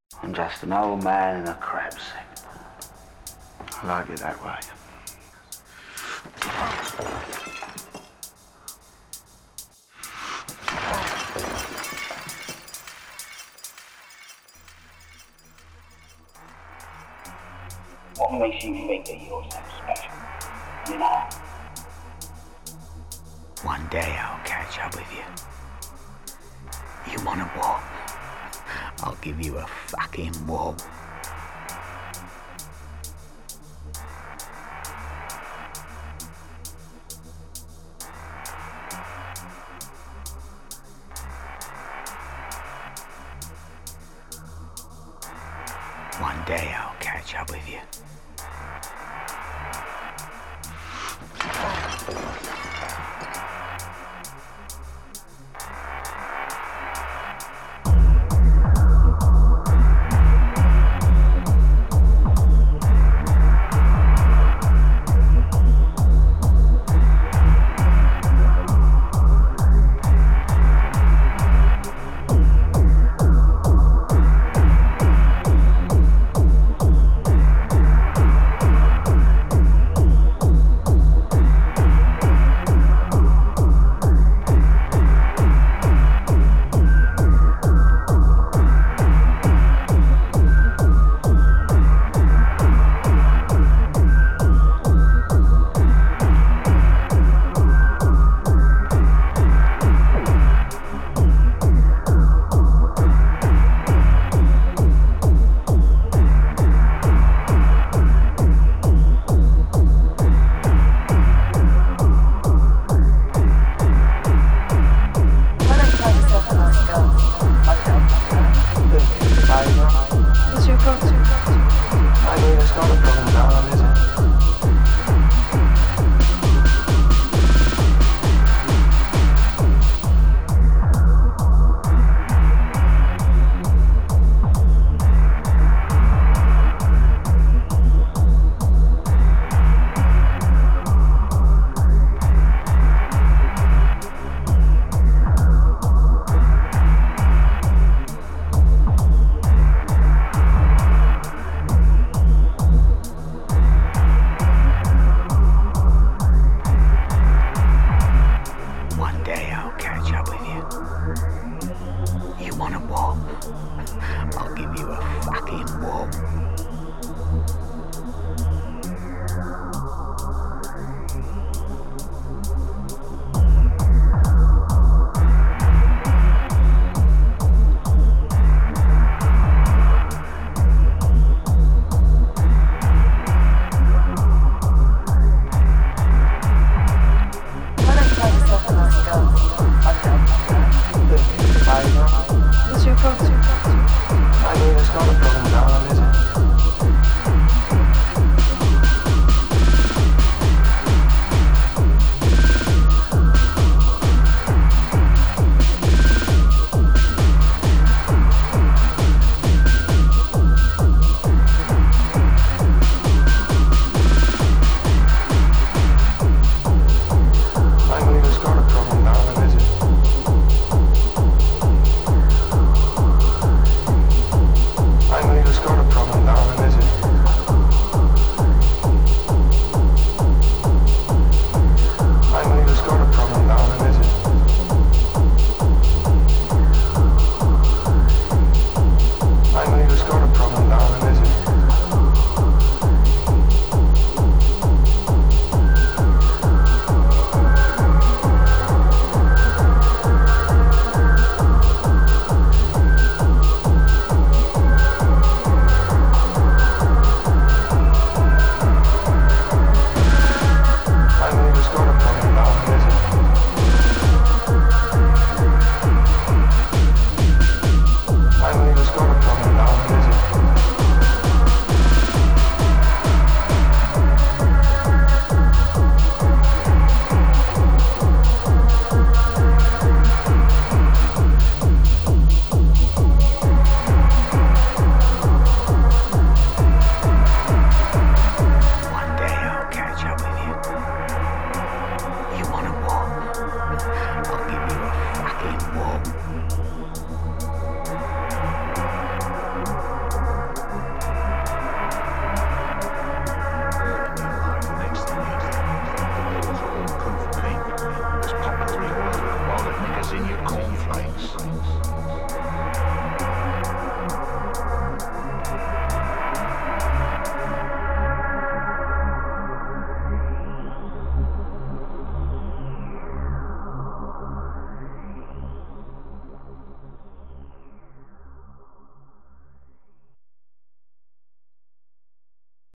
I'm just an old man in a crap sack. I like it that way. What makes you think that you're so special? You know? One day I'll catch up with you. You wanna what? I'll give you a fucking wall. One day I'll catch up with you. What's your go-to? I mean, it's not a problem, darling, is it? One day I'll catch up with you. You wanna what? I'll give you a fucking wall. What's your go-to? I mean, it's not a problem.